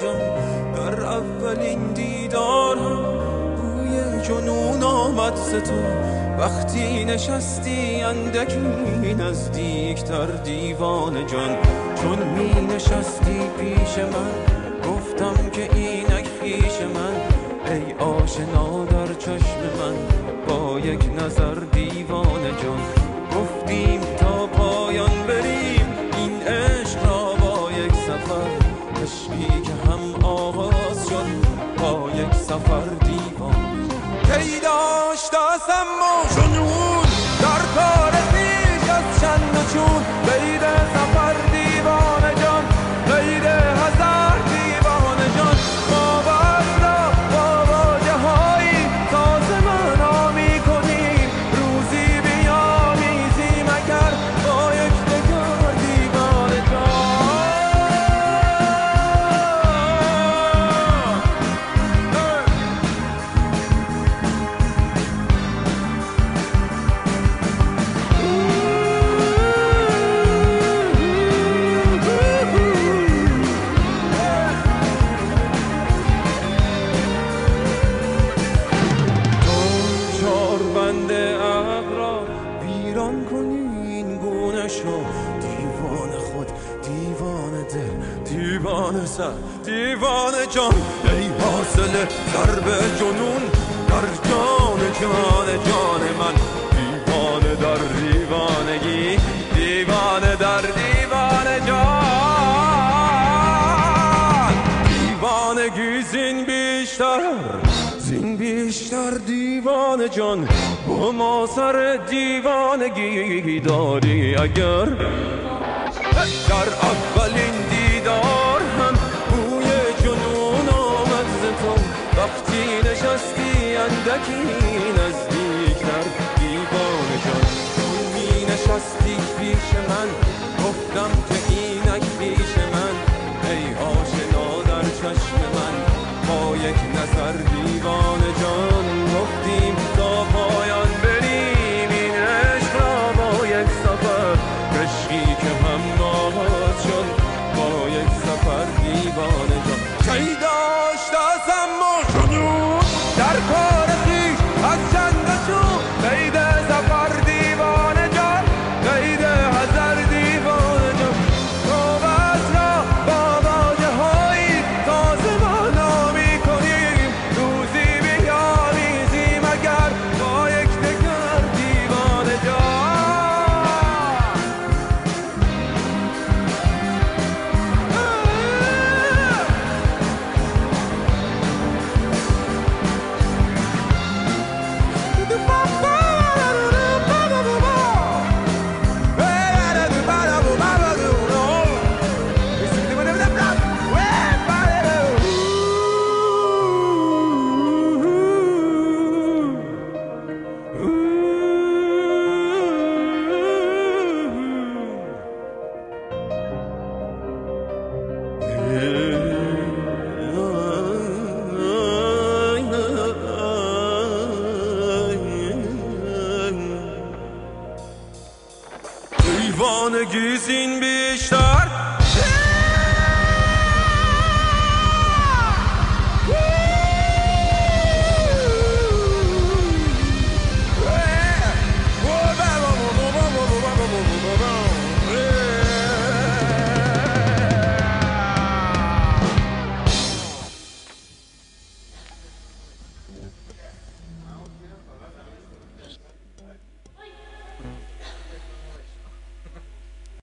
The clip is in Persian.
جان. در اولین دیدارم بوی جنون آمد ز تو، وقتی نشستی اندکی نزدیکتر دیوانه جان. چون می نشستی پیش من گفتم که اینک خویش من، ای آشنا در چشم من با یک نظر دیوانه جان. گفتیم تا پایان بریم این عشق را با یک سفر، عشقی که هم آغاز شد با یک سفر دیوانه. کی داشتم و جنون در کار خویش از چند و چون، غیر سفر دیوانه جان، غیر هزار دیوانه جان. باور را با واژه هایی تازه معنا می کنیم، روزی بیامیزیم اگر با یک دگر دیوانه جان. ویران کنی این گونه شو، دیوانه خود، دیوانه دل، دیوانه سر، دیوانه جان. ای حاصل ضرب جنون در جان جان جان من، دیوانه در دیوانگی، دیوانه در دیوانه جان. دیوانگی زین بیشتر دیوانه جان، با ما سر دیوانگی داری اگر. در اولین دیدار هم بوی جنون آمد ز تو، وقتی نشستی اندکی نزدیکتر دیوانه جان. چون می نشستی پیش من گفتم که اینک پیش من، ای آشنا در چشم من با یک نظر دیوانه جان. گفتیم تا پایان بریم این عشق را با یک سفر، عشقی که هم آغاز شد با یک سفر دیوانه جان. کی داشتم و جنون در کار خویش از چند و چون، قید سفر دیوانه جان، قید هزار دیوانه جان. صحبت را با واژه هایی تازه معنا می کنیم، روزی بیامیزیم اگر با یک دگر دیوانه جان. دیوانگی زین بیشتر